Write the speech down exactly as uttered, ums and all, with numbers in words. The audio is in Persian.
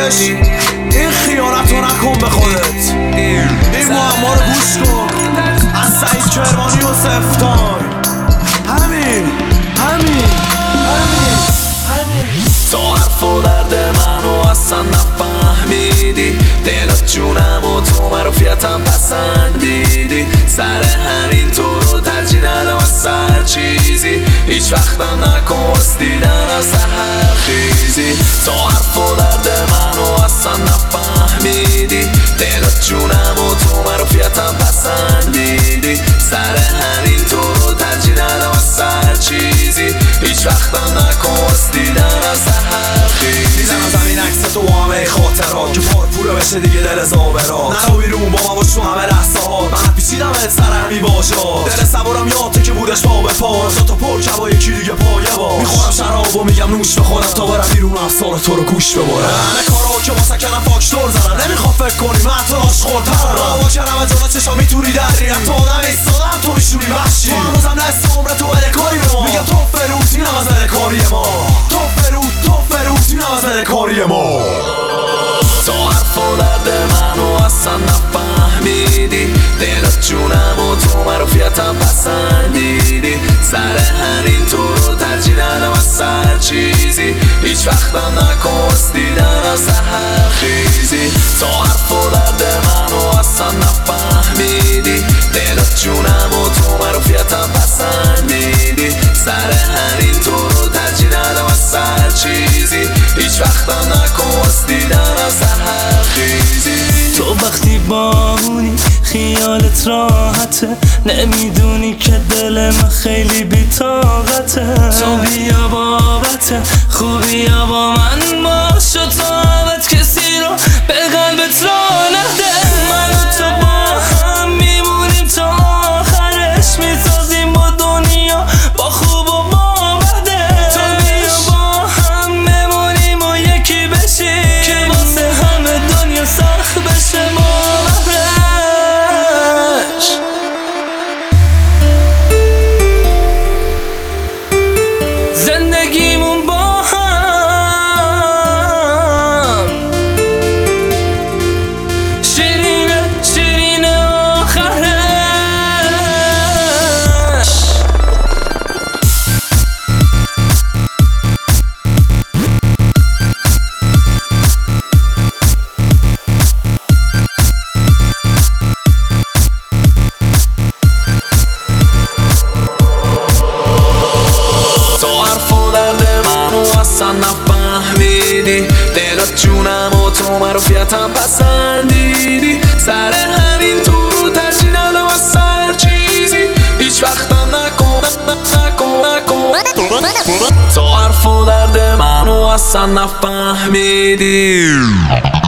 دادش این خیانت رو نکن به خودت. این معما رو گوش کن از سعید کرمانی و سفتار. همین همین همین همین تا حرف و درد منو اصلا نفهمیدی، دلت جونم و تو معروفیتم پسندیدی، سر همین تو رو ترجیح ندم از سر چیزی، هیچ وقتم نکن دیدن از سحر خیزی. تا حرف و درد منو اصلا نفهمیدی، دلت جونم و تو معروفیتم پسندیدی، سر همین تو رو ترجیح ندم از سر چیزی، هیچ وقتم نکن دیدن از سحر خیزی. دیدم زمین عکس تو با همه خاطرات که پارپوره بشه دیگه دل زابرات، نرو بیرون با من باش تو همه لحظه ها، من پیچیدم ات سر همی باشات، دل صبورم یادته که بودش پا به پا، تا پر کبا یکی دیگه پایه باش، میخورم شراب و میگم نوش بخورم تا برم بیرون افسار تو رو گوش ببرم. همه کارها که واسه کنم فاکتور زدم، نمیخوام فکر کنی من تو عاشق‌ترم، راوا کردم از جلوت چشام میتونی دریم، تو آدم ایستادم تو میشونی وحشی، تو هنوزم دست عمر تو بده کاری به ما، میگم تو فروتینم از بده کاری ما، تو فروت تو فروتینم از بده کاری ما. تا حرف و درد منو اصلا نفهمیدی، دلت جونم و تو معروفیتم پسندیدی، سر همین تو رو ترجیح ندم از سر چیزی، هیچ وقتم نکن دیدن از سحر خیزی. تا حرف و درد منو اصلا نفهمیدی، دلت جونم و تو معروفیتم پسندیدی، سر همین تو رو ترجیح ندم از سر چیزی، هیچ وقتم نکن دیدن از سحر خیزی. تو وقتی بامونی خیالت راحته، نمیدونی که دل من خیلی بی‌طاقته، تو بیا بابت خوبی با من باش و طاقت کسی رو به قلبت را نده، من و تو با هم میمونیم تا آخرش، میسازیم با دنیا با خوب و با بده، تو بیا با هم بمونیم و یکی بشیم که واسه همه دنیا سخت بشه باورش. زندگیمون با هم شیرینه شیرینه آخرش. اصلا نفهمیدی، دلت جونم و تو معروفیتم پسندیدی، سر همین تو رو ترجیح ندم از سر چیزی، هیچ وقتم نکن نکن نکن. تو حرف و درد منو اصلا نفهمیدی.